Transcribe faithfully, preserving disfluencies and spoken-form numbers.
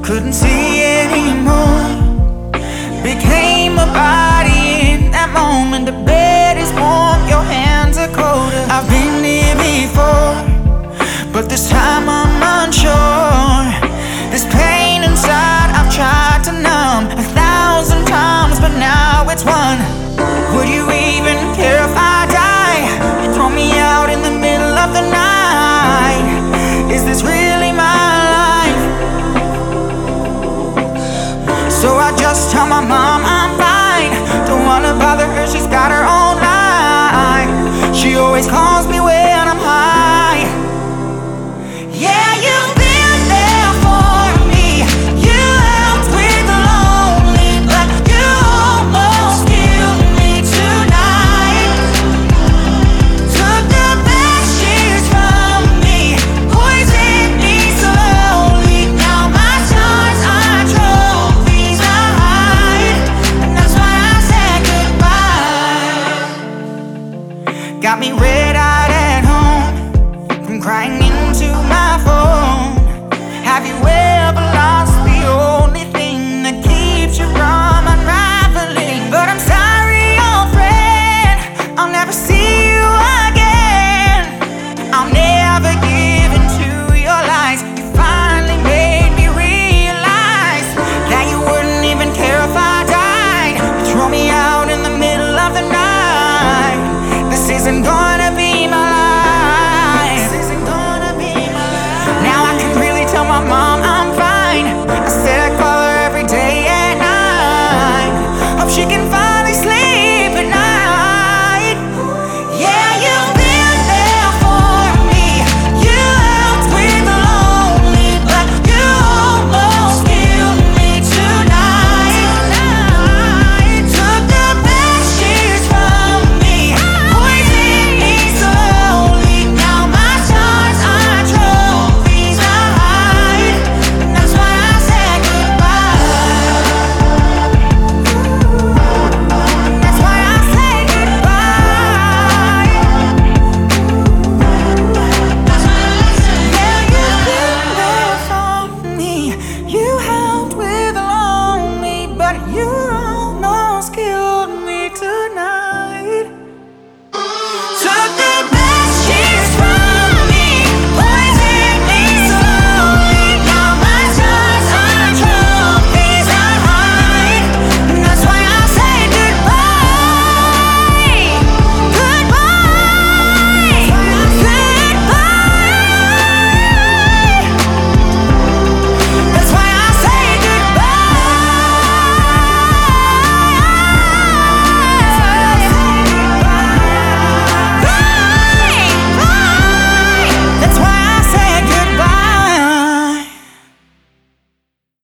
couldn't see anymore. Became a body in that moment. The bed is warm, your hands are colder. I've been here before, but this time I'm unsure. This pain inside I've tried to numb a thousand times, but now it's one. Would you even care if I die? You throw me out in the middle of the night. Is this really my life? So I just tell my mom I'm fine. Don't wanna bother her, she's got her own life. She always calls me when I'm high. Yeah, you've been there for me. You helped with the lonely, but you almost killed me tonight. Took the best years from me, poisoned me slowly. Now my scars are trophies I hide, and that's why I said goodbye. Got me red-eyed at home from crying into my phone. Have you ever lost the only thing that keeps you from unraveling? But I'm sorry, old friend, I'll never see you again. I'll never give in to your lies. You finally made me realize that you wouldn't even care if I died. You throw me out in the middle of the night. This isn't gonna be my life. This isn't gonna be my life. Now I can really tell my mom I'm fine. I said I call her every day at night. Hope she can finally sleep at night. Yeah, you've been there for me. You helped with the lonely, but you almost killed me tonight. Took the best years from me, poisoned me slowly. Now my scars are trophies I hide, and that's why I said goodbye. That's why I say goodbye. That's why I say, yeah, you've been there for me. You helped with the lonely, but you